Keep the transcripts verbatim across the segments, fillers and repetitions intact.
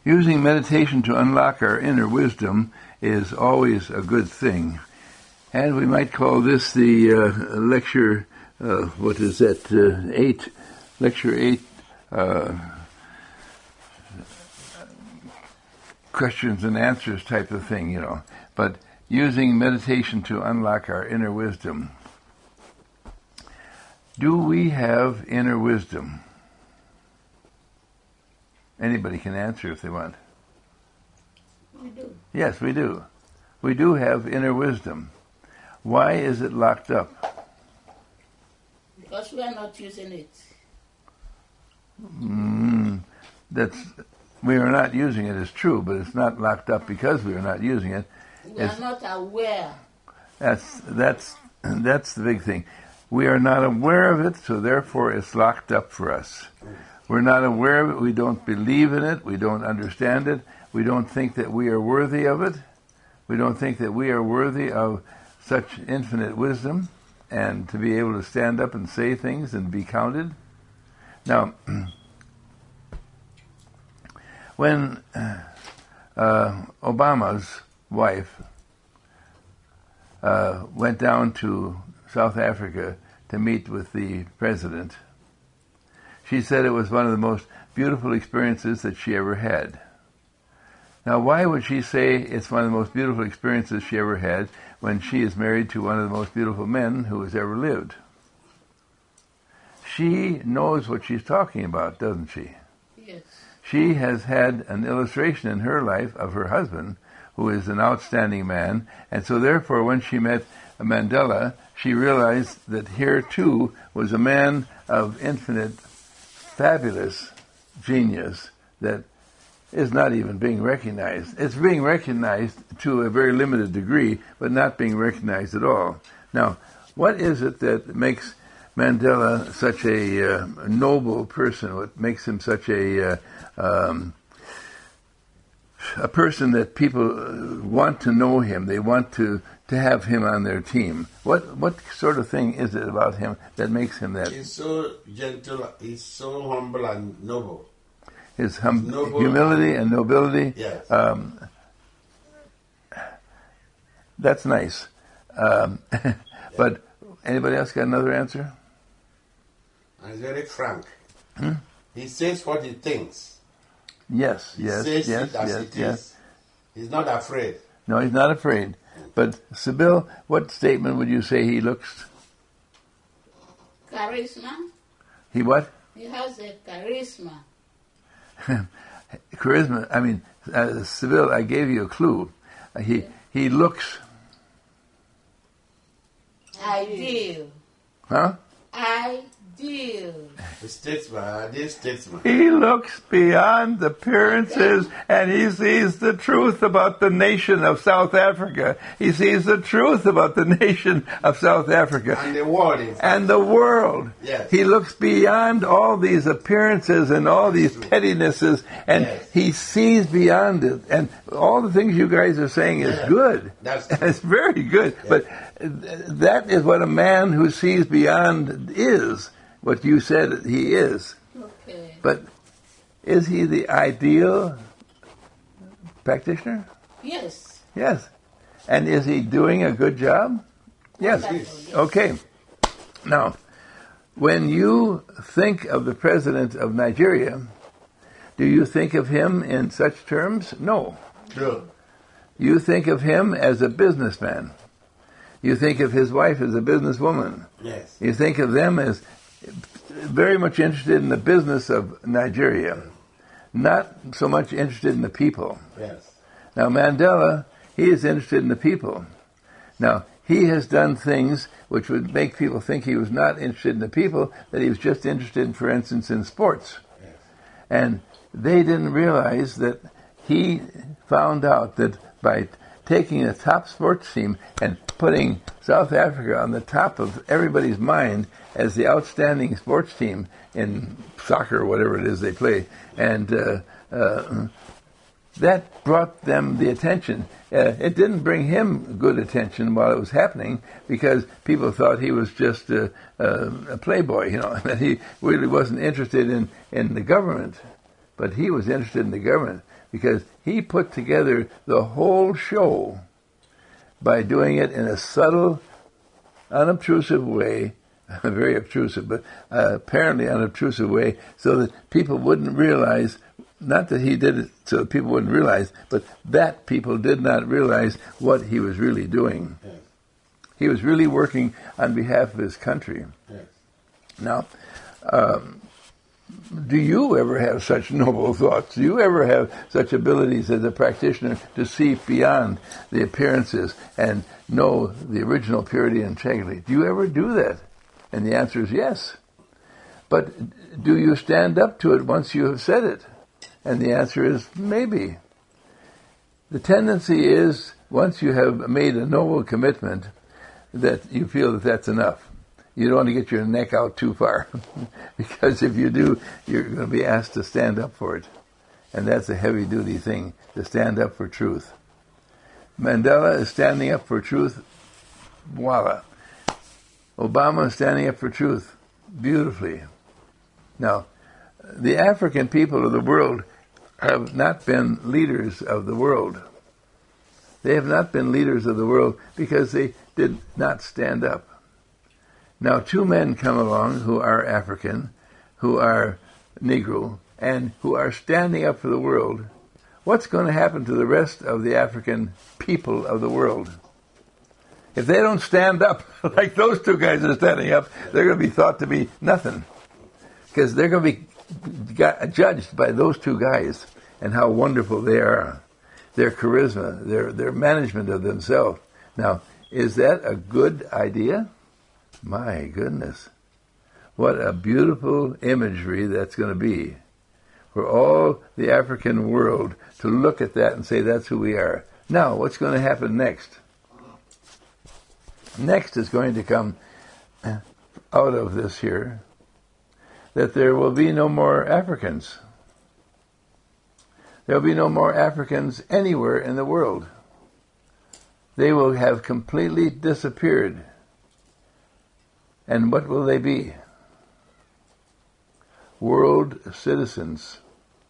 Using meditation to unlock our inner wisdom is always a good thing. And we might call this the uh, lecture, uh, what is that, uh, eight, lecture eight, uh, questions and answers type of thing, you know. But using meditation to unlock our inner wisdom. Do we have inner wisdom? Anybody can answer if they want. We do. Yes, we do. We do have inner wisdom. Why is it locked up? Because we are not using it. Mm, that's, we are not using it, is true, but it's not locked up because we are not using it. We It's, are not aware. that's, that's, that's the big thing. We are not aware of it, so therefore it's locked up for us. We're not aware of it, we don't believe in it, we don't understand it, we don't think that we are worthy of it, we don't think that we are worthy of such infinite wisdom and to be able to stand up and say things and be counted. Now, when uh, Obama's wife uh, went down to South Africa to meet with the president, she said it was one of the most beautiful experiences that she ever had. Now, why would she say it's one of the most beautiful experiences she ever had when she is married to one of the most beautiful men who has ever lived? She knows what she's talking about, doesn't she? Yes. She has had an illustration in her life of her husband, who is an outstanding man, and so therefore when she met Mandela, she realized that here too was a man of infinite, fabulous genius that is not even being recognized. It's being recognized to a very limited degree, but not being recognized at all. Now, what is it that makes Mandela such a uh, noble person? What makes him such a uh, um, a person that people want to know him? They want to, to have him on their team. What what sort of thing is it about him that makes him that? He's so gentle, he's so humble and noble. His hum- noble humility and nobility. Yes. Um, that's nice. Um, but anybody else got another answer? And he's very frank. Hmm? He says what he thinks. Yes, He yes, says yes, it as yes, it yes. is. He's not afraid. No, he's not afraid. But Sybil, what statement would you say he looks? Charisma. He what? He has a charisma. Charisma. I mean, uh, Sybil, I gave you a clue. Uh, he he looks. Ideal. Huh? Ideal. A statesman, a dear statesman. He looks beyond appearances and he sees the truth about the nation of South Africa. He sees the truth about the nation of South Africa. And the world, in fact. And the world. Yes. He looks beyond all these appearances and all these pettinesses, and Yes. he sees beyond it. And all the things you guys are saying is Yeah. good. That's It's very good. But th- that is what a man who sees beyond is, what you said he is. Okay. But is he the ideal practitioner? Yes. Yes. And is he doing a good job? Yes. Wonderful, yes. Okay. Now, when you think of the president of Nigeria, do you think of him in such terms? No. true. You think of him as a businessman. You think of his wife as a businesswoman. Yes. You think of them as very much interested in the business of Nigeria, not so much interested in the people. Yes. Now, Mandela, he is interested in the people. Now, he has done things which would make people think he was not interested in the people, that he was just interested, for instance, in sports. Yes. And they didn't realize that he found out that by taking a top sports team and putting South Africa on the top of everybody's mind as the outstanding sports team in soccer or whatever it is they play, and uh, uh, that brought them the attention. Uh, it didn't bring him good attention while it was happening because people thought he was just a, a, a playboy, you know, that he really wasn't interested in, in the government. but he was interested in the government because he put together the whole show by doing it in a subtle, unobtrusive way, very obtrusive, but uh, apparently unobtrusive way, so that people wouldn't realize, not that he did it so that people wouldn't realize, but that people did not realize what he was really doing. Yes. He was really working on behalf of his country. Yes. Now, um, do you ever have such noble thoughts? Do you ever have such abilities as a practitioner to see beyond the appearances and know the original purity and integrity? Do you ever do that? And the answer is yes. But do you stand up to it once you have said it? And the answer is maybe. The tendency is, once you have made a noble commitment, that you feel that that's enough. You don't want to get your neck out too far, because if you do, you're going to be asked to stand up for it. And that's a heavy-duty thing, to stand up for truth. Mandela is standing up for truth. Voila. Obama is standing up for truth beautifully. Now, the African people of the world have not been leaders of the world. They have not been leaders of the world because they did not stand up. Now, two men come along who are African, who are Negro, and who are standing up for the world. What's going to happen to the rest of the African people of the world? If they don't stand up like those two guys are standing up, they're going to be thought to be nothing. Because they're going to be judged by those two guys and how wonderful they are. Their charisma, their, their management of themselves. Now, is that a good idea? My goodness. What a beautiful imagery that's going to be for all the African world to look at that and say that's who we are. Now, what's going to happen next? Next is going to come out of this here that there will be no more Africans. There will be no more Africans anywhere in the world. They will have completely disappeared. And what will they be? World citizens.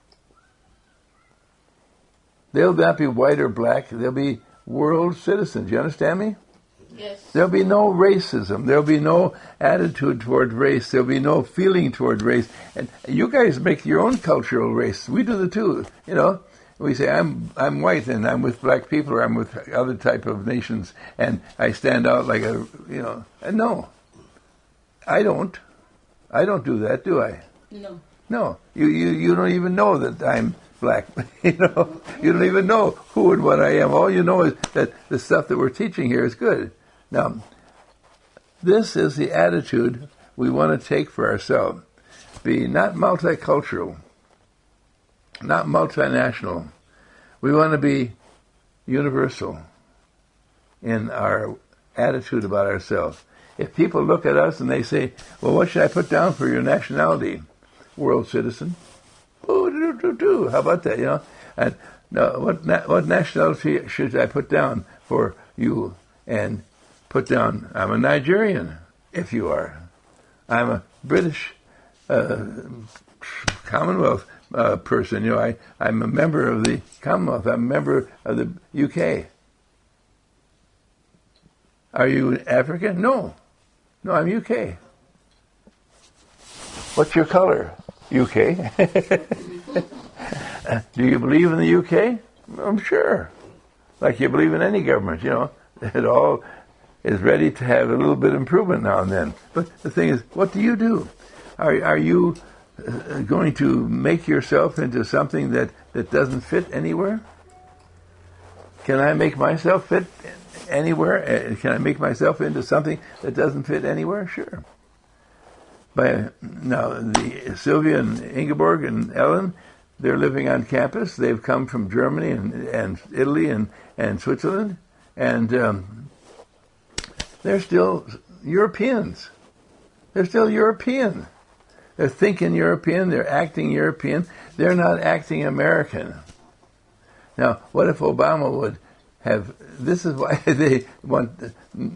They'll not be white or black. They'll be world citizens. You understand me? Yes. There'll be no racism. There'll be no attitude toward race. There'll be no feeling toward race. And you guys make your own cultural race. We do the two. You know, we say I'm I'm white and I'm with black people, or I'm with other type of nations, and I stand out like a you know. And no, I don't. I don't do that, do I? No. No. You you you don't even know that I'm black. You know, you don't even know who and what I am. All you know is that the stuff that we're teaching here is good. Now, this is the attitude we want to take for ourselves. Be not multicultural, not multinational. We want to be universal in our attitude about ourselves. If people look at us and they say, well, what should I put down for your nationality? World citizen. Oh, do, do, do. How about that, you know? And now, what na- what nationality should I put down for you? And put down, I'm a Nigerian, if you are. I'm a British uh, Commonwealth uh, person. You know, I, I'm a member of the Commonwealth. I'm a member of the U K. Are you African? No. No, I'm U K. What's your color? U K. Do you believe in the U K? I'm sure. Like you believe in any government, you know. It all is ready to have a little bit of improvement now and then. But the thing is, what do you do? Are, are you uh, going to make yourself into something that, that doesn't fit anywhere? Can I make myself fit anywhere? Uh, can I make myself into something that doesn't fit anywhere? Sure. By, now, the Sylvia and Ingeborg and Ellen, they're living on campus. They've come from Germany and, and Italy and, and Switzerland, and um, they're still Europeans. They're still European. They're thinking European. They're acting European. They're not acting American. Now, what if Obama would have... This is why they want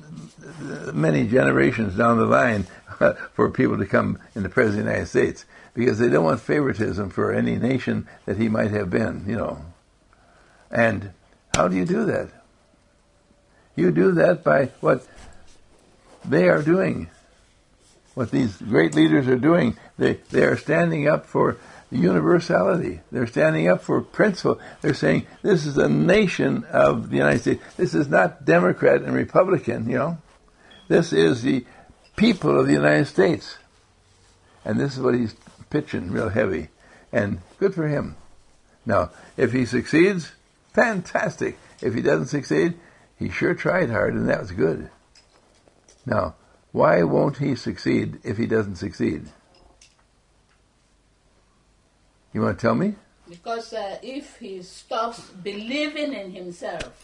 many generations down the line for people to come in the President of the United States. because they don't want favoritism for any nation that he might have been, you know. And how do you do that? You do that by what they are doing, what these great leaders are doing. They they are standing up for universality. They're standing up for principle. They're saying this is a nation of the United States. This is not Democrat and Republican, you know. This is the people of the United States. And this is what he's pitching real heavy. And good for him. Now, if he succeeds, fantastic. If he doesn't succeed, he sure tried hard, and that was good. Now, why won't he succeed if he doesn't succeed? You want to tell me? Because uh, if he stops believing in himself.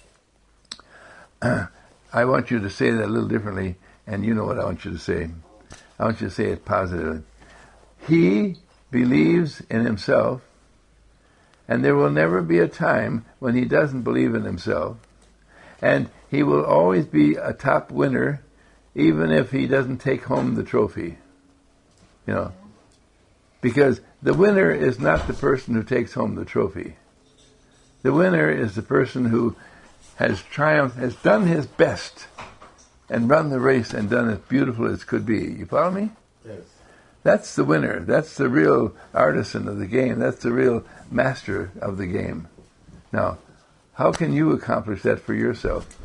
Uh, I want you to say that a little differently, and you know what I want you to say. I want you to say it positively. He believes in himself, and there will never be a time when he doesn't believe in himself, and he will always be a top winner, even if he doesn't take home the trophy. You know, because the winner is not the person who takes home the trophy. The winner is the person who has triumphed, has done his best, and run the race and done as beautiful as could be. You follow me? Yes. That's the winner. That's the real artisan of the game. That's the real master of the game. Now, how can you accomplish that for yourself?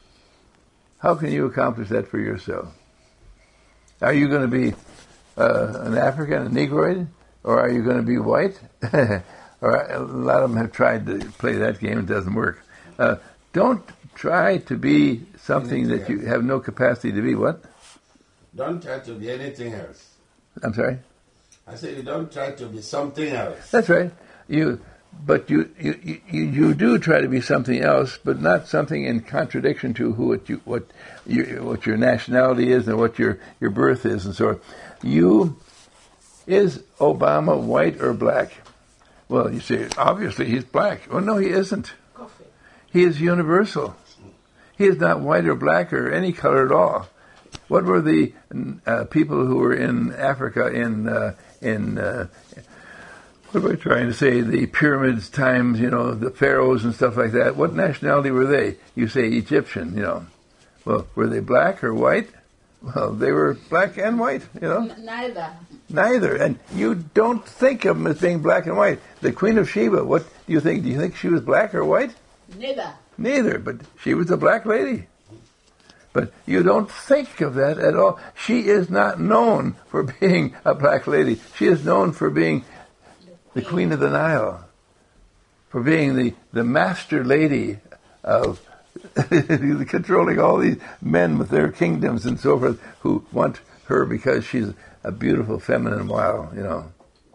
How can you accomplish that for yourself? Are you going to be uh, an African, a Negroid? Or are you going to be white? Or a lot of them have tried to play that game. It doesn't work. Uh, don't try to be something that you have no capacity to be. What? Don't try to be anything else. I'm sorry? I said you don't try to be something else. That's right. You, but you, you, you, you do try to be something else, but not something in contradiction to who what you what you, what your nationality is and what your, your birth is and so on. You is Obama white or black? Well, you say obviously he's black. Well, no, he isn't. Coffee. He is universal. He is not white or black or any color at all. What were the uh, people who were in Africa in uh, in uh, what am I trying to say? The pyramids times, you know, the pharaohs and stuff like that. What nationality were they? You say Egyptian, you know. Well, were they black or white? Well, they were black and white, you know. N- neither. Neither. And you don't think of them as being black and white. The Queen of Sheba, what do you think? Do you think she was black or white? Neither. Neither, but she was a black lady. But you don't think of that at all. She is not known for being a black lady. She is known for being the Queen of the Nile, for being the, the master lady of controlling all these men with their kingdoms and so forth who want her because she's a beautiful feminine wow, you know.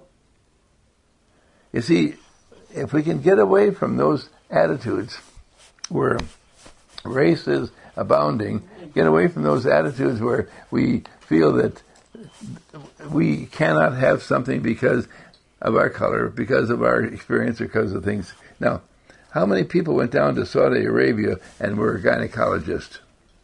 You see, if we can get away from those attitudes where race is abounding, get away from those attitudes where we feel that we cannot have something because of our color, because of our experience, or because of things. Now, how many people went down to Saudi Arabia and were gynecologists?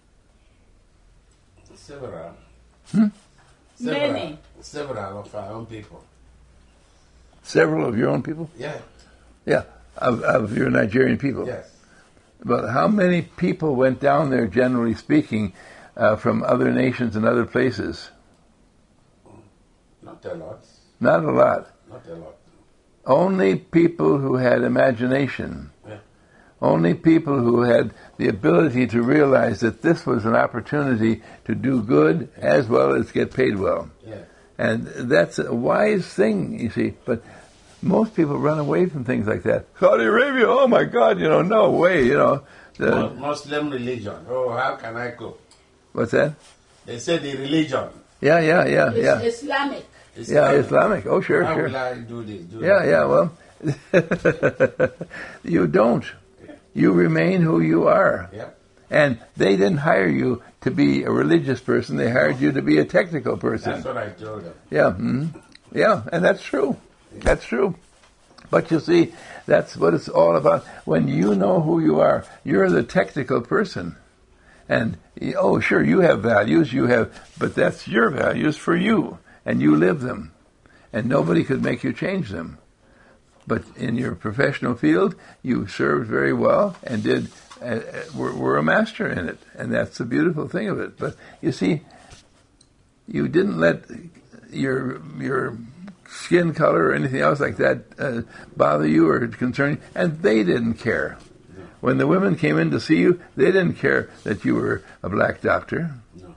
Several. Hmm? Several. Many. Several of our own people. Several of your own people? Yeah. Yeah, of, of your Nigerian people. Yes. But how many people went down there, generally speaking, uh, from other nations and other places? Not a lot. Not a lot. Not a lot. Only people who had imagination. Yeah. Only people who had the ability to realize that this was an opportunity to do good as well as get paid well. Yeah. And that's a wise thing, you see. But most people run away from things like that. Saudi Arabia, oh my God, you know, no way, you know. The, Mu- Muslim religion. Oh, how can I go? what's that? They say the religion. Yeah, yeah, yeah, It's yeah. Islamic. Yeah, Islamic. Oh, sure, How sure. will I do this? Do Yeah, that? yeah, well, you don't. You remain who you are. Yeah. And they didn't hire you to be a religious person. They hired you to be a technical person. That's what I told them. Yeah, mhm. Yeah, and that's true. That's true. But you see, that's what it's all about. When you know who you are, you're the technical person. And, oh, sure, you have values, you have, but that's your values for you, and you live them. and nobody could make you change them. But in your professional field, you served very well and did uh, were, were a master in it, and that's the beautiful thing of it. But you see, you didn't let your your skin color or anything else like that uh, bother you or concern you, and they didn't care. When the women came in to see you, they didn't care that you were a black doctor. No.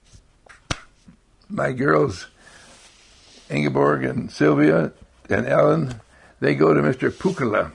My girls, Ingeborg and Sylvia and Ellen, they go to Mister Pukala.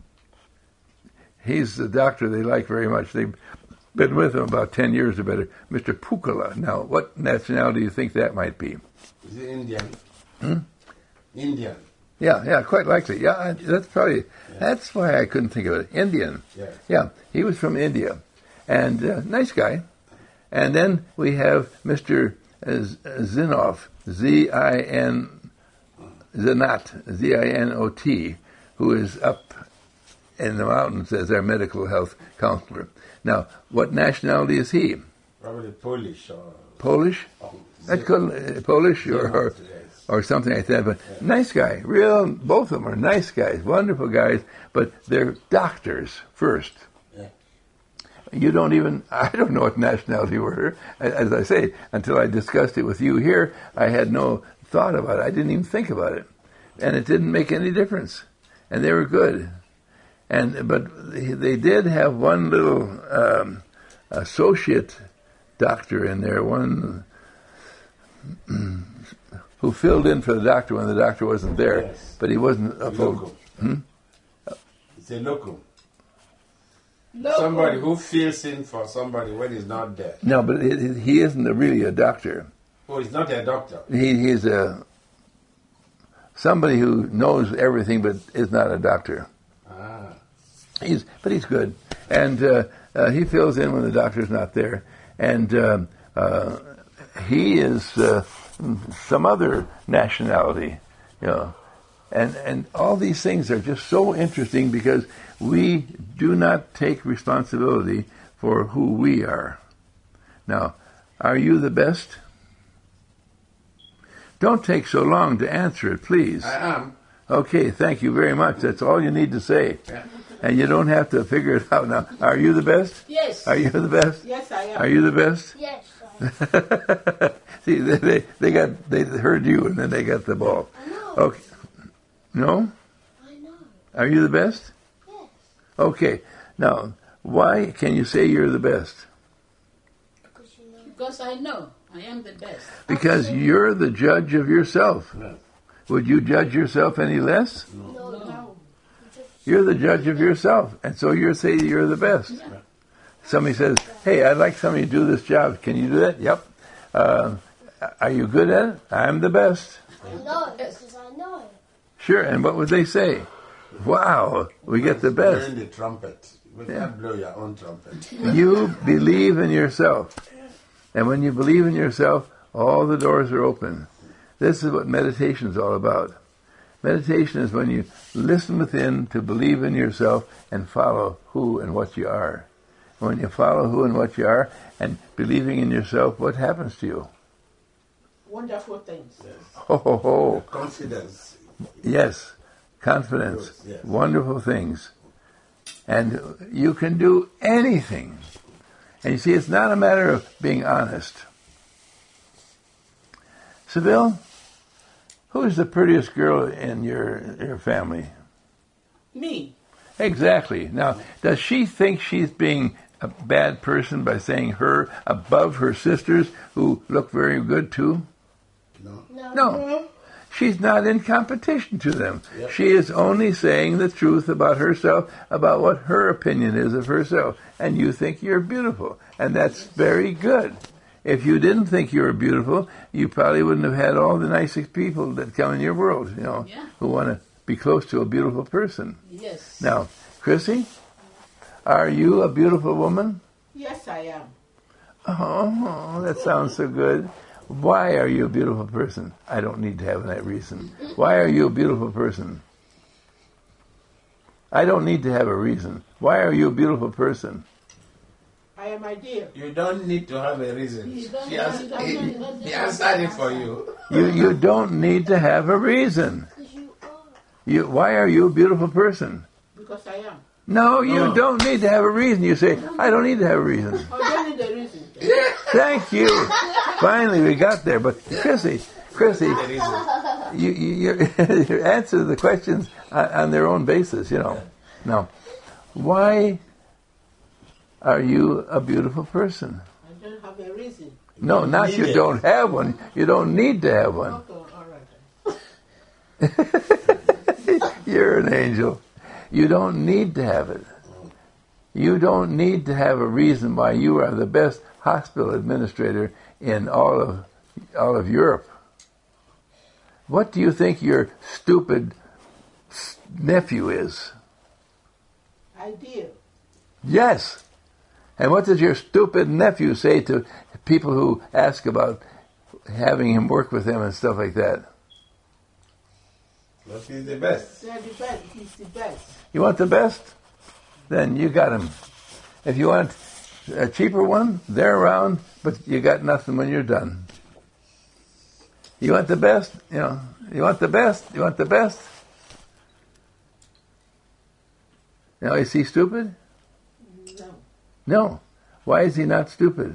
He's the doctor they like very much. They've been with him about ten years or better. Mister Pukala. Now, what nationality do you think that might be? Is it Indian? Hmm? Indian. Yeah, yeah, quite likely. Yeah, I- that's probably, Yeah. that's why I couldn't think of it. Indian. Yes. Yeah, he was from India. And uh, nice guy. And then we have Mister Z- Zinov, Z I N, Zinot, Z I N O T, who is up in the mountains as our medical health counselor. Now, what nationality is he? Probably Polish or... Polish? or That could, uh, Polish or, or yes. or something like that. But nice guy, real. Both of them are nice guys, wonderful guys. But they're doctors first. Yeah. You don't even. I don't know what nationality were. As I say, until I discussed it with you here, I had no thought about it. I didn't even think about it, and it didn't make any difference. And they were good. And but they did have one little um, associate doctor in there, one who filled in for the doctor when the doctor wasn't there, Yes. but he wasn't a full. Local. Hmm? It's a local. Local. Somebody who fills in for somebody when he's not there. No, but it, it- he isn't a, really a doctor. Oh, he's not a doctor. He he's a somebody who knows everything but is not a doctor. Ah. He's but he's good, and uh, uh, he fills in when the doctor's not there, and um uh, he is uh, some other nationality, you know, and and all these things are just so interesting because we do not take responsibility for who we are. Now, are you the best? Don't take so long to answer it, please. I am. Okay, thank you very much. That's all you need to say. Yeah. And you don't have to figure it out now. Are you the best? Yes. Are you the best? Yes, I am. Are you the best? Yes, I See, they, they they got they heard you and then they got the ball. I know. Okay. No? I know. Are you the best? Yes. Okay. Now, why can you say you're the best? Because you know. Because I know I am the best. Because you're the judge of yourself. Yes. Would you judge yourself any less? No, no. No. You're the judge of yourself, and so you're saying you're the best. Somebody says, "Hey, I'd like somebody to do this job. Can you do that?" Yep. Uh, are you good at it? I'm the best. I know because I know. Sure. And what would they say? Wow, we get the best. Blowing the trumpet. You Yeah. can't blow your own trumpet. You believe in yourself, and when you believe in yourself, all the doors are open. This is what meditation is all about. Meditation is when you listen within to believe in yourself and follow who and what you are. When you follow who and what you are and believing in yourself, what happens to you? Wonderful things. Ho, ho, ho. Confidence. Yes, confidence, Yes. wonderful things. And you can do anything. And you see, it's not a matter of being honest. Seville, who's the prettiest girl in your, your family? Me. Exactly. Now, does she think she's being a bad person by saying her above her sisters who look very good too? No. No. No. She's not in competition to them. Yep. She is only saying the truth about herself, about what her opinion is of herself. And you think you're beautiful. And that's very good. If you didn't think you were beautiful, you probably wouldn't have had all the nicest people that come in your world, you know, Yeah. who want to be close to a beautiful person. Yes. Now, Chrissy, are you a beautiful woman? Yes, I am. Oh, that sounds so good. Why are you a beautiful person? I don't need to have that reason. Why are you a beautiful person? I don't need to have a reason. Why are you a beautiful person? I am my dear. You don't need to have a reason. You don't She have- has, you don't he, need- don't he need answered to it for answer. you. You you don't need to have a reason. Because you are. You why are you a beautiful person? Because I am. No, you No. don't need to have a reason. You say, I don't need to have a reason. I don't need a reason. Thank you. Finally, we got there. But Chrissy, Chrissy, The reason. you, you, you you answer the questions on, on their own basis, you know. Now, why are you a beautiful person? I don't have a reason. No, not Need you it. don't have one. You don't need to have one. Okay, all right. You're an angel. You don't need to have it. You don't need to have a reason why you are the best hospital administrator in all of all of Europe. What do you think your stupid s- nephew is? Ideal. Yes. And what does your stupid nephew say to people who ask about having him work with them and stuff like that? But he's the best. They're the best. He's the best. You want the best? Then you got him. If you want a cheaper one, they're around, but you got nothing when you're done. You want the best? You know, you want the best? You want the best? Now, is he stupid? No. No. Why is he not stupid?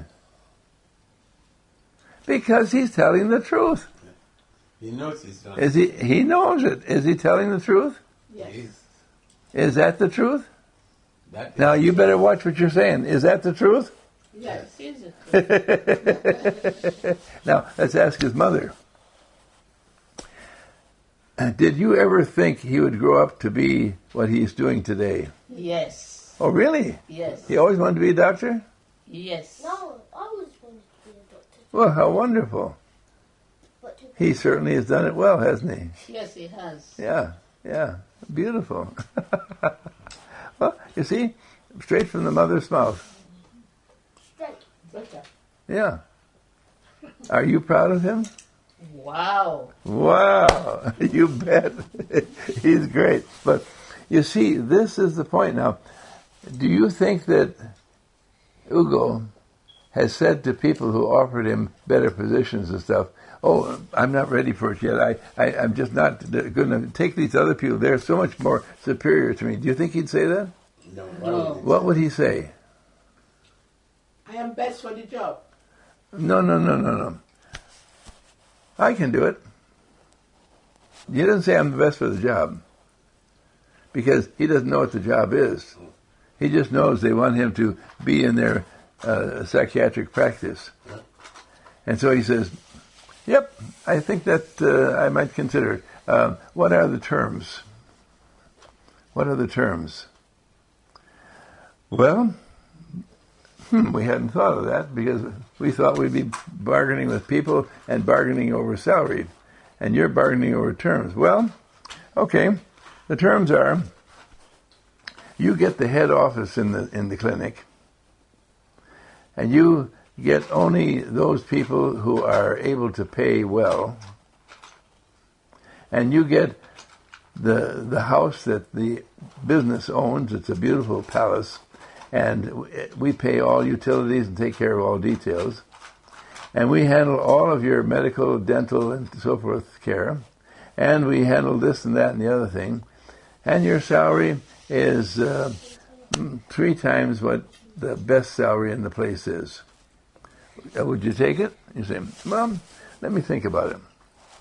Because he's telling the truth. He knows he's not. Is he? He knows it. Is he telling the truth? Yes. He's- Is that the truth? that is- Now, you better watch what you're saying. Is that the truth? Yes. Is it? Now, let's ask his mother. Did you ever think he would grow up to be what he's doing today? Yes. Oh, really? Yes. He always wanted to be a doctor? Yes. No, I was wanted to be a doctor. Well, how wonderful. But to He certainly has done it well, hasn't he? Yes, he has. Yeah, yeah. Beautiful. Well, you see, straight from the mother's mouth. straight. Better. Yeah. Are you proud of him? Wow. Wow, you bet. He's great. But you see, this is the point. Now, do you think that Ugo has said to people who offered him better positions and stuff, oh, I'm not ready for it yet. I, I, I'm just not going to take these other people. They're so much more superior to me. Do you think he'd say that? No. No. What would he say? I am best for the job. No, no, no, no, no. I can do it. He doesn't say I'm the best for the job because he doesn't know what the job is. He just knows they want him to be in their uh, psychiatric practice. And so he says, yep, I think that uh, I might consider it. Uh, what are the terms? What are the terms? Well, Hmm, we hadn't thought of that because we thought we'd be bargaining with people and bargaining over salary, and you're bargaining over terms. Well, okay, the terms are you get the head office in the in the clinic, and you get only those people who are able to pay well, and you get the the house that the business owns. It's a beautiful palace. And we pay all utilities and take care of all details. And we handle all of your medical, dental, and so forth care. And we handle this and that and the other thing. And your salary is uh, three times what the best salary in the place is. Uh, Would you take it? You say, well, let me think about it.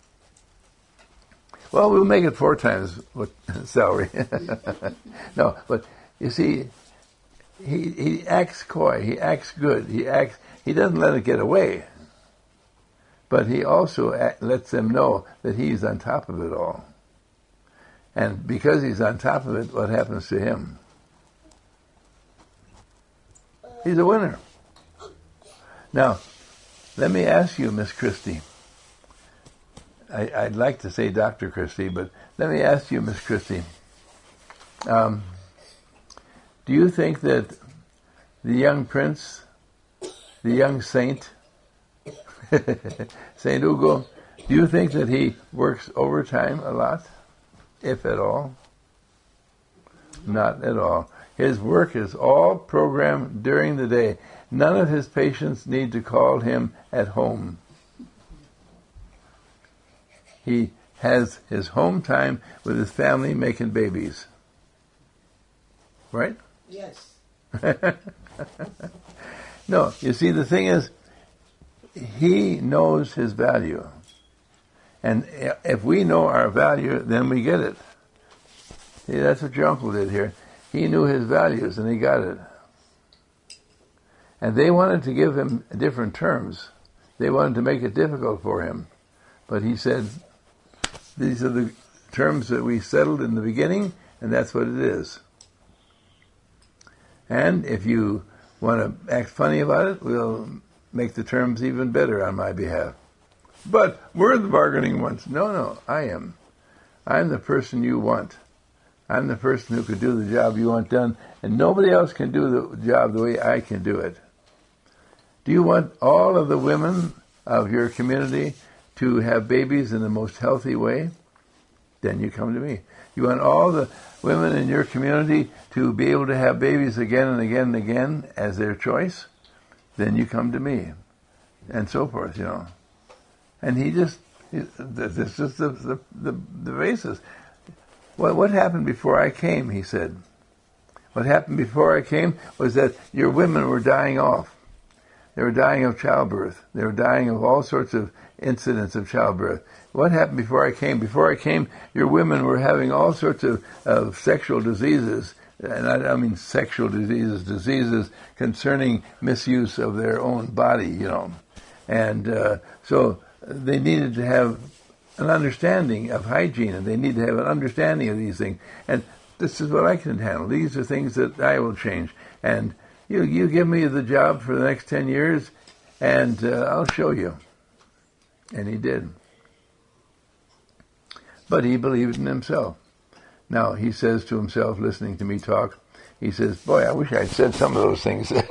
Well, we'll make it four times what salary. No, but you see, He he acts coy. He acts good. He acts. He doesn't let it get away. But he also act, lets them know that he's on top of it all. And because he's on top of it, what happens to him? He's a winner. Now, let me ask you, Miss Christie. I, I'd like to say Doctor Christie, but let me ask you, Miss Christie. Um, Do you think that the young prince, the young saint, Saint Ugo, do you think that he works overtime a lot, if at all? Not at all. His work is all programmed during the day. None of his patients need to call him at home. He has his home time with his family making babies. Right? Yes. No, you see, the thing is, he knows his value. And if we know our value, then we get it. See, that's what your uncle did here. He knew his values, and he got it. And they wanted to give him different terms. They wanted to make it difficult for him. But he said, these are the terms that we settled in the beginning, and that's what it is. And if you want to act funny about it, we'll make the terms even better on my behalf. But we're the bargaining ones. No, no, I am. I'm the person you want. I'm the person who could do the job you want done, and nobody else can do the job the way I can do it. Do you want all of the women of your community to have babies in the most healthy way? Then you come to me. You want all the women in your community to be able to have babies again and again and again as their choice? Then you come to me. And so forth, you know. And he just, he, this is the, the, the, the basis. What, what happened before I came, he said. What happened before I came was that your women were dying off. They were dying of childbirth. They were dying of all sorts of incidents of childbirth. What happened before I came? Before I came, your women were having all sorts of, of sexual diseases, and I, I mean sexual diseases, diseases concerning misuse of their own body, you know. And uh, so they needed to have an understanding of hygiene, and they need to have an understanding of these things. And this is what I can handle. These are things that I will change. And you you give me the job for the next ten years, and uh, I'll show you. And he did. But he believed in himself. Now, he says to himself, listening to me talk, he says, boy, I wish I'd said some of those things. I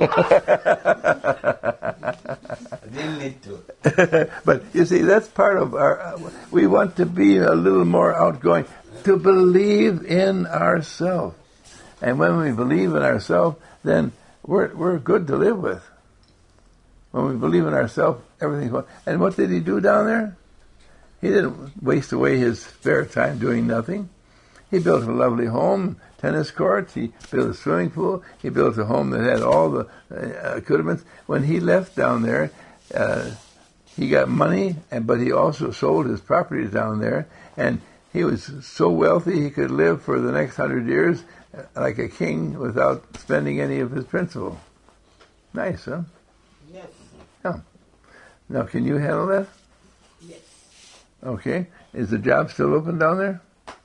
didn't need to. But you see, that's part of our, we want to be a little more outgoing, to believe in ourselves. And when we believe in ourselves, then we're we're good to live with. When we believe in ourselves, everything's fine. And what did he do down there? He didn't waste away his spare time doing nothing. He built a lovely home, tennis courts, he built a swimming pool, he built a home that had all the uh, accoutrements. When he left down there, uh, he got money, and but he also sold his property down there, and he was so wealthy he could live for the next hundred years like a king without spending any of his principal. Nice, huh? Yes. Yeah. Now, can you handle that? Yes. Okay. Is the job still open down there?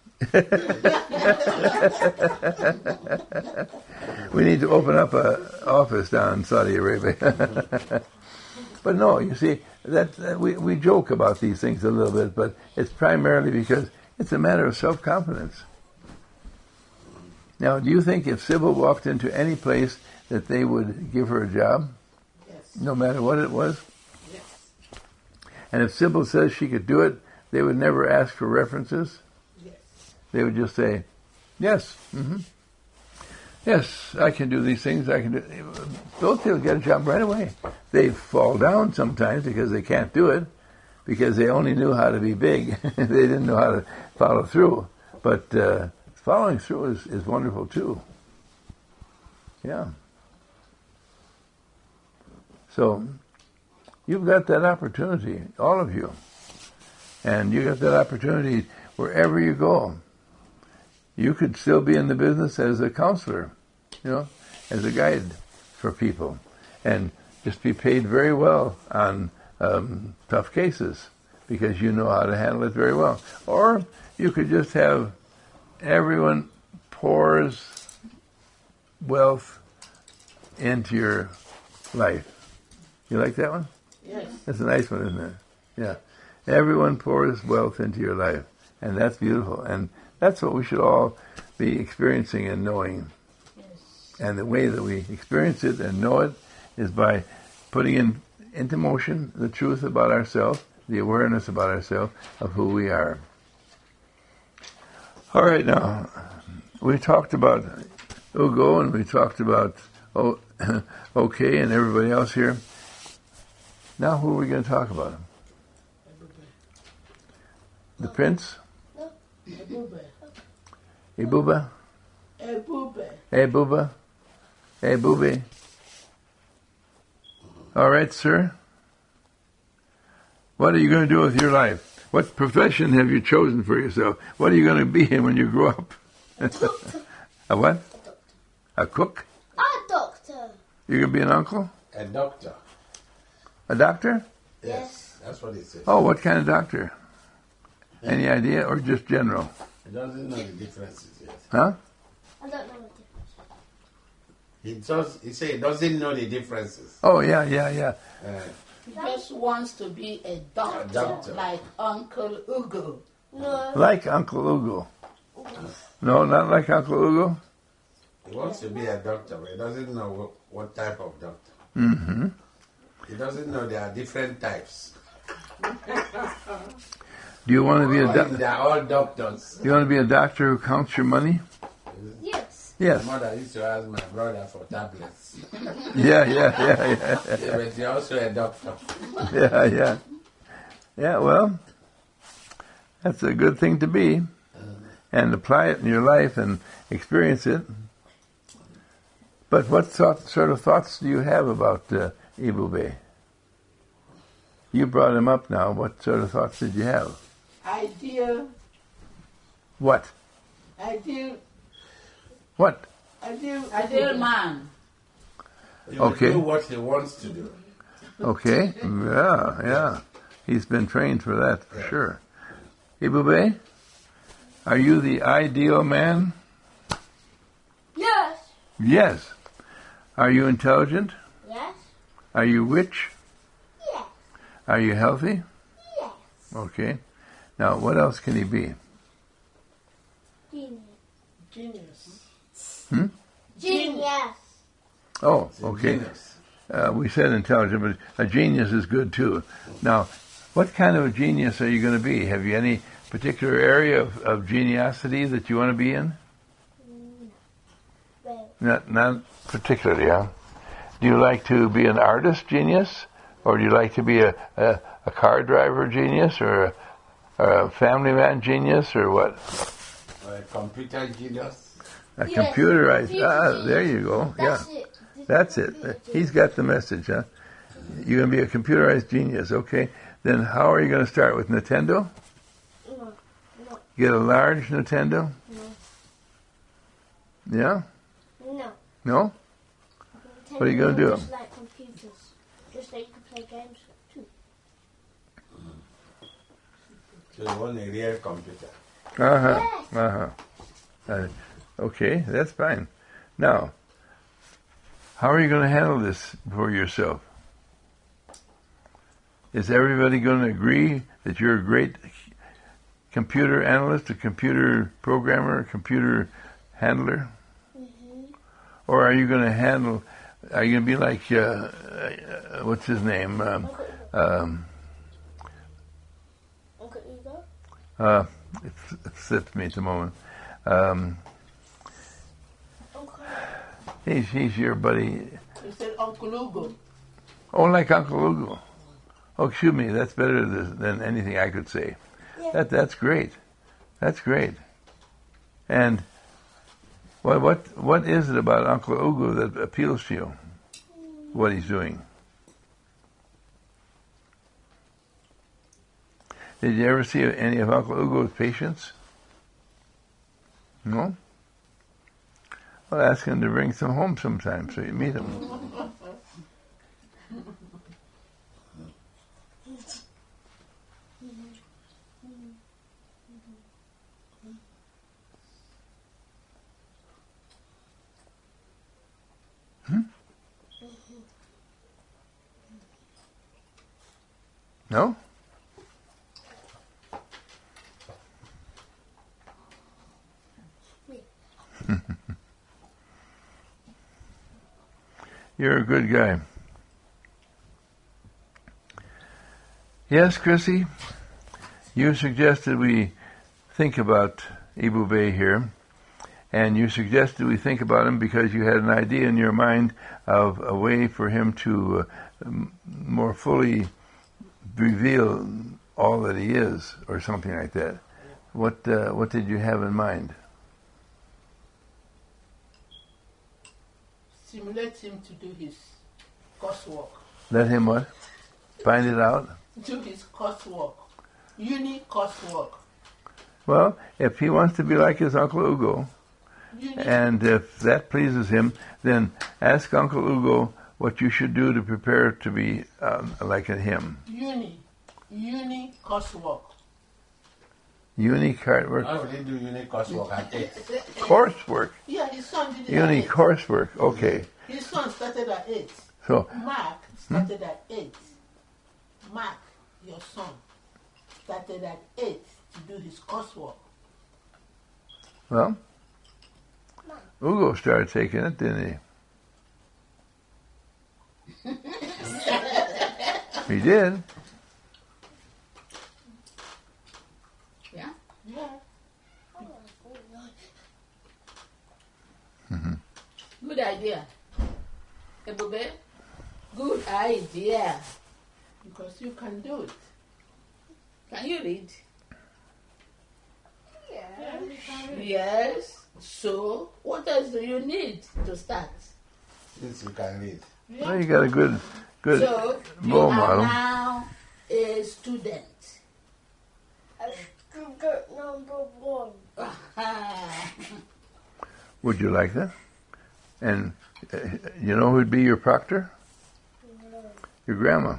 We need to open up an office down in Saudi Arabia. But no, you see, that, that we, we joke about these things a little bit, but it's primarily because it's a matter of self-confidence. Now, do you think if Sybil walked into any place that they would give her a job? Yes. No matter what it was? Yes. And if Sybil says she could do it, they would never ask for references? Yes. They would just say, yes, mm-hmm. Yes, I can do these things, I can do both they'll get a job right away. They fall down sometimes because they can't do it, because they only knew how to be big. They didn't know how to follow through. But uh, following through is, is wonderful too. Yeah. So, you've got that opportunity, all of you. And you got that opportunity wherever you go. You could still be in the business as a counselor, you know, as a guide for people, and just be paid very well on um, tough cases because you know how to handle it very well. Or you could just have everyone pours wealth into your life. You like that one? Yes. That's a nice one, isn't it? Yeah. Everyone pours wealth into your life, and that's beautiful. And that's what we should all be experiencing and knowing. Yes. And the way that we experience it and know it is by putting in into motion the truth about ourselves, the awareness about ourselves of who we are. All right, now, we talked about Ugo, and we talked about oh, OK and everybody else here. Now who are we going to talk about? The prince? Ebube. Ibuba? Ebube. Ebuba? Ebube? All right, sir. What are you going to do with your life? What profession have you chosen for yourself? What are you going to be when you grow up? A what? A cook? A doctor. You're going to be an uncle? A doctor. A doctor? Yes, that's what he says. Oh, what kind of doctor? Any idea, or just general? He doesn't know the differences yet. Huh? I don't know what difference. He just he say he doesn't know the differences. Oh, yeah, yeah, yeah. Uh, He just wants to be a doctor, A doctor. like Uncle Ugo. No. Like Uncle Ugo. No, not like Uncle Ugo? he wants to be a doctor, but he doesn't know what, what type of doctor. Mm-hmm. He doesn't know there are different types. Do you want to be a But doctor? they are all doctors. Do you want to be a doctor who counts your money? Yes. Yes. My mother used to ask my brother for tablets. Yeah, yeah, yeah, yeah. Yeah, but he's also a doctor. Yeah, yeah. Yeah, well, that's a good thing to be. And apply it in your life and experience it. But what thought, sort of thoughts do you have about uh, Ebube? You brought him up now. What sort of thoughts did you have? Ideal, What? ideal, What? ideal, ideal man. He will Okay. do what he wants to do. Okay. Yeah, yeah. He's been trained for that, for sure. Ebube, are you the ideal man? Yes. Yes. Are you intelligent? Yes. Are you rich? Yes. Are you healthy? Yes. Okay. Now, what else can he be? Genius. Genius. Hmm? Genius. Oh, He's a okay. genius. Uh, we said intelligent, but a genius is good too. Now, what kind of a genius are you going to be? Have you any particular area of, of geniosity that you want to be in? Well, Not, not particularly, huh? Do you like to be an artist genius? Or do you like to be a, a, a car driver genius? Or a, or a family man genius? Or what? Or a computer genius. A Yes, computerized. computer Ah, genius. there you go. that's Yeah. it. That's it. He's got the message, huh? You're going to be a computerized genius, okay? Then how are you going to start, with Nintendo? No. No. Get a large Nintendo? No. Yeah? No. No? What are you gonna Nintendo do? Just like computers. Just so you can play games too. So you want a real computer. Uh-huh. Yes. Uh-huh. Uh, okay, that's fine. Now, how are you going to handle this for yourself? Is everybody going to agree that you're a great computer analyst, a computer programmer, a computer handler? Mm-hmm. Or are you going to handle, are you going to be like, uh, uh, what's his name? Um, Uncle Ugo. um, Uncle Ugo. uh, it, it slipped me at the moment. Um, Uncle. he's, he's your buddy. He said Uncle Ugo. Oh, like Uncle Ugo. Oh, excuse me, that's better th- than anything I could say. Yeah. That That's great. That's great. And what what what is it about Uncle Ugo that appeals to you? What he's doing? Did you ever see any of Uncle Ugo's patients? No? Well, ask him to bring some home sometime so you meet him. No? You're a good guy. Yes, Chrissy? You suggested we think about Ebube here, and you suggested we think about him because you had an idea in your mind of a way for him to uh, m- more fully reveal all that he is, or something like that. What uh, what did you have in mind? Stimulate him to do his coursework. Let him what? Find it out? Do his coursework. Uni coursework. Well, if he wants to be like his Uncle Ugo, Uni. and if that pleases him, then ask Uncle Ugo what you should do to prepare to be um, like him. Uni. Uni coursework. Uni coursework. Why would he do uni coursework at eight? Coursework. Yeah, his son did it Uni at eight. coursework. Okay. His son started at eight. So, Mark started at eight. Mark, your son, started at eight to do his coursework. well, Ugo started taking it, didn't he? He did. Yeah? Yeah. Good idea. Ebube, good idea. Because you can do it. Can you read? Yeah. Yes. So, what else do you need to start? Since you can read. Well, you got a good, good So, you role are model. now a student. A student number one. Would you like that? And uh, you know who'd be your proctor? Your grandma.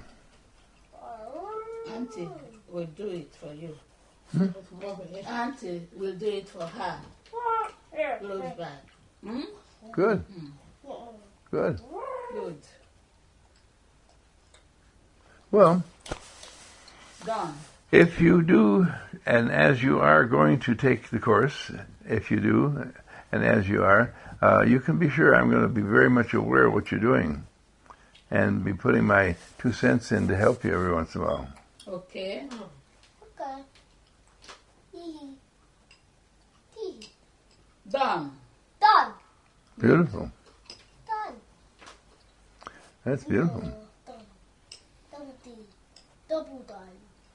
Auntie will do it for you. Hmm? Auntie will do it for her. Close by. Hmm? Good. Good. Good. Well, Done. if you do, and as you are going to take the course, if you do, and as you are, uh, you can be sure I'm going to be very much aware of what you're doing and be putting my two cents in to help you every once in a while. Okay. Okay. Hee hee. Done. Done. Beautiful. Done. That's beautiful. Done. Double D. Double done.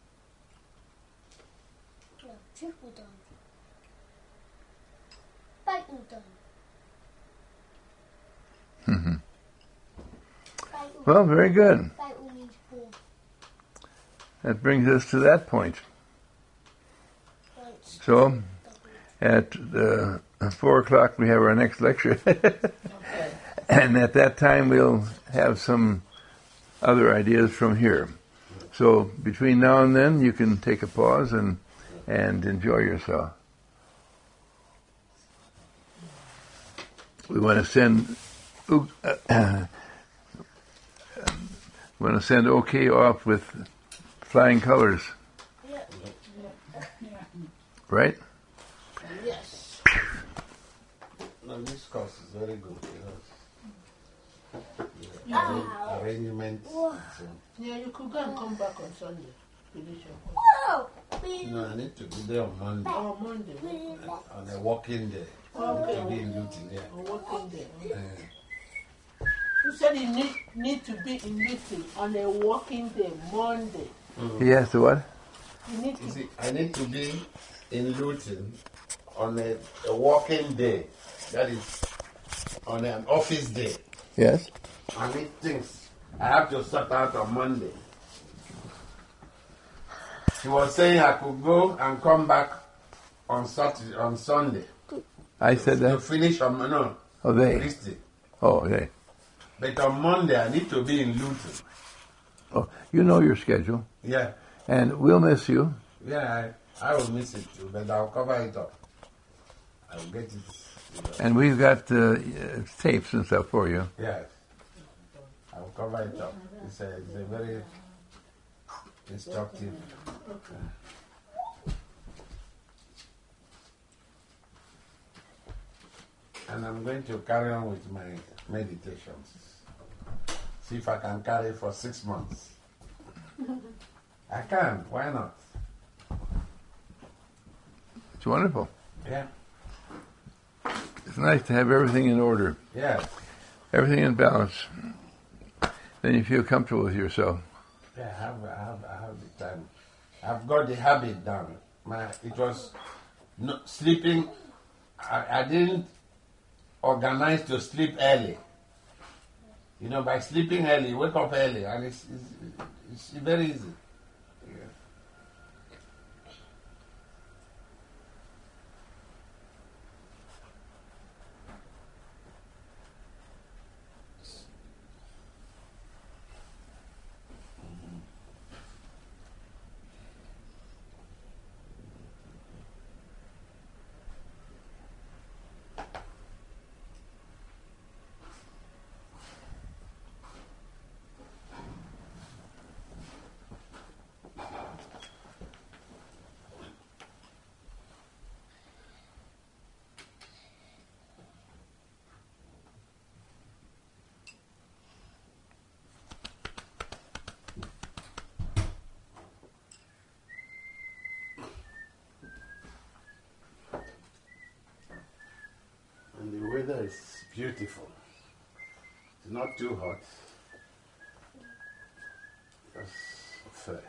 No, triple done. Button done. hmm Button. Well, very good. Button means four. That brings us to that point. Once. So, at uh, four o'clock we have our next lecture. Okay. And at that time, we'll have some other ideas from here. So between now and then, you can take a pause and and enjoy yourself. We want to send uh, we want to send OK off with flying colors, Yeah. right? Yes. No, this course is very good. You know. Ow. Arrangements. Whoa. So, Yeah, you could go and come back on Sunday. Finish your course. Whoa. you know, I need to be there on Monday. Oh, Monday. On a working day. Okay. To be in Luton, yeah. On working day. Uh, You said you need, need to be in meeting on a working day, Monday. He has to what? You need You to see, I need to be in Luton on a, a working day. That is on an office day. Yes. I need things I have to sort out on Monday. He was saying I could go and come back on Saturday, on Sunday. I said To that. finish on, no, Oh, they. Tuesday. Oh, they. But on Monday I need to be in Luton. Oh, you know your schedule, Yeah, and we'll miss you. yeah, I, I will miss it too, but I'll cover it up. I will get it. You know. And we've got uh, tapes and stuff for you. Yes. I will cover it up. It's a, it's a very instructive. And I'm going to carry on with my meditations. See if I can carry for six months. I can. Why not? It's wonderful. Yeah. nice to have everything in order, Yes. everything in balance. Then you feel comfortable with yourself. Yeah, I have, I have, I have the time. I've got the habit down. My, it was no, sleeping. I, I didn't organize to sleep early. You know, by sleeping early, you wake up early, and it's, it's, it's very easy. Yeah. And the weather is beautiful. It's not too hot. Just fair.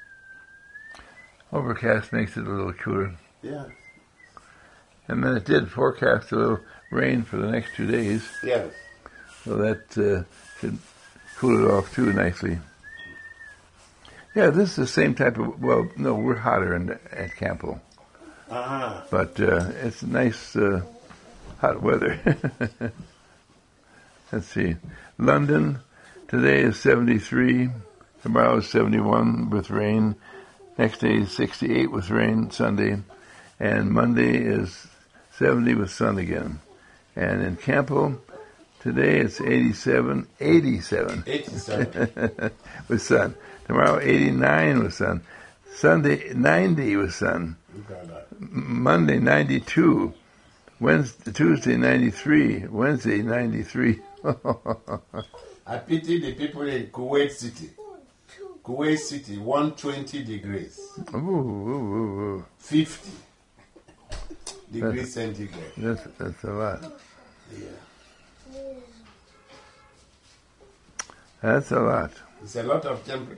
Overcast makes it a little cooler. Yeah. And then it did forecast a little rain for the next two days, Yes. so that uh, should cool it off too nicely. Yeah, this is the same type of, well, no, we're hotter in, at Campbell, Uh-huh. but uh, it's nice uh, hot weather. Let's see. London, today is seventy-three, tomorrow is seventy-one with rain, next day is sixty-eight with rain, Sunday, and Monday is seventy with sun again. And in Campbell, today it's eighty-seven, eighty-seven eighty-seven. with sun. Tomorrow eighty-nine with sun. Sunday ninety with sun. Look at that. M- Monday ninety-two. Wednesday, Tuesday ninety-three. Wednesday ninety-three. I pity the people in Kuwait City. Kuwait City, one hundred twenty degrees. Ooh, ooh, ooh, ooh. fifty degrees centigrade. That's, that's a lot. Yeah. That's a lot. It's a lot of temperature.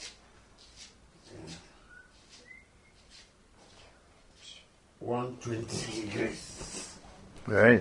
one hundred twenty degrees. Right.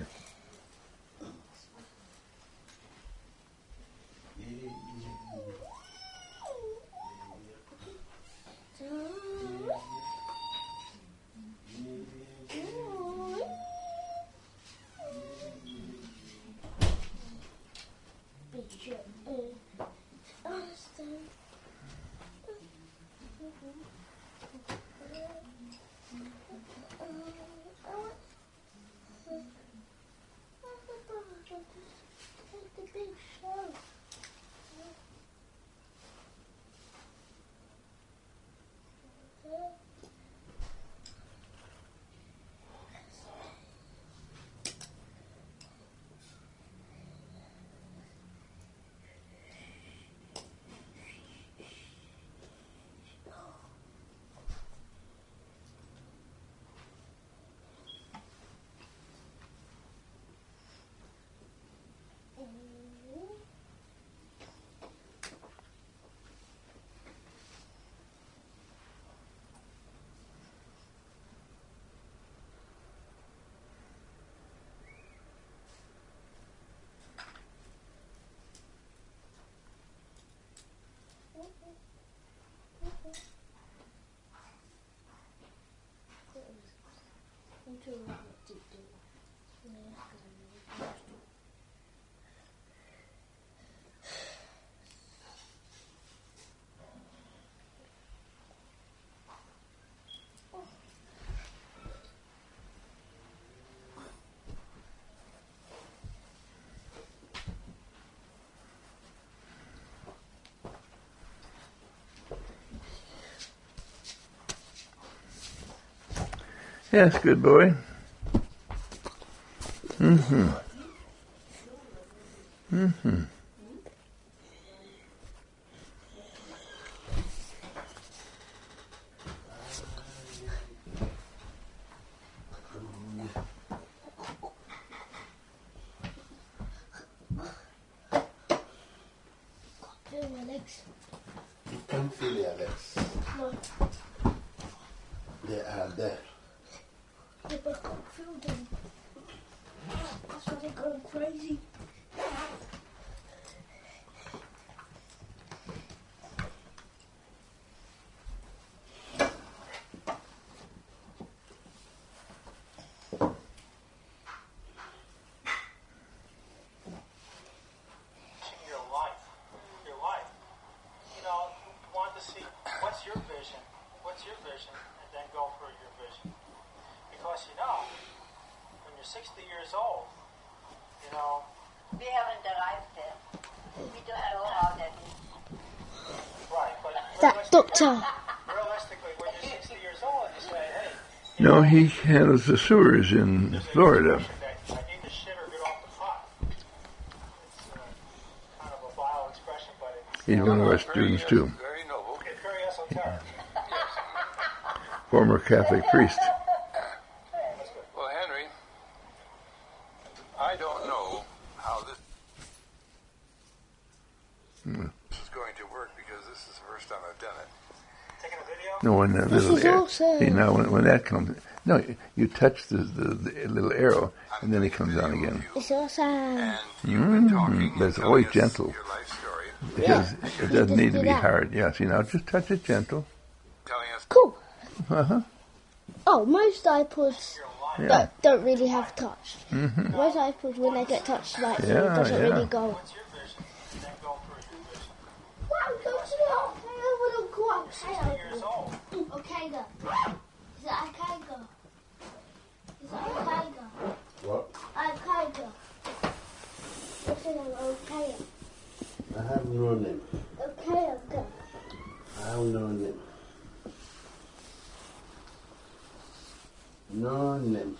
Yes, good boy. Mm-hmm. Mm-hmm. legs. You can't feel your legs. No. They are there. Yeah, but I can't feel them. That's why they're going crazy. Your life, your life. You know, you want to see what's your vision, what's your vision, and then go for your vision. Because you know, when you're sixty years old, you know, We haven't arrived there. We don't know how that is. right? But That realistically, doctor. realistically, when you're sixty years old, you say, hey, No, he handles the sewers in there's a Florida. expression that I need to shit or get off the pot. It's uh, kind of a vile expression, but it's He's one of our students too. Very noble. it's very esoteric. Former Catholic priest. That's good. Well, Henry, I don't know how this is going to work because this is the first time I've done it. Taking a video. No, when that This little is arrow. awesome. See, now when, when that comes, no, you touch the, the, the little arrow, and then it comes on again. It's awesome. And you've been talking, but it's and always telling us gentle. your life story, Because it doesn't Just need to do be that. hard. Yeah, see, now just touch it gentle. telling us Cool. Uh-huh. Oh, most iPods Yeah. don't, don't really have touch. Most iPods, when they get touched, like, it Yeah, doesn't yeah. really go. What's your vision? And then go for your vision. Wow, don't you know? I want to go sixty years old. Okay, go. Is it okay, go? Is it okay, go? What? Okay, go. I said I'm okay. I have no name. Okay, go. I have no name. No name.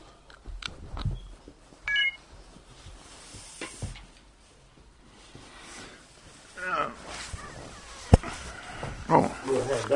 Oh. Go ahead.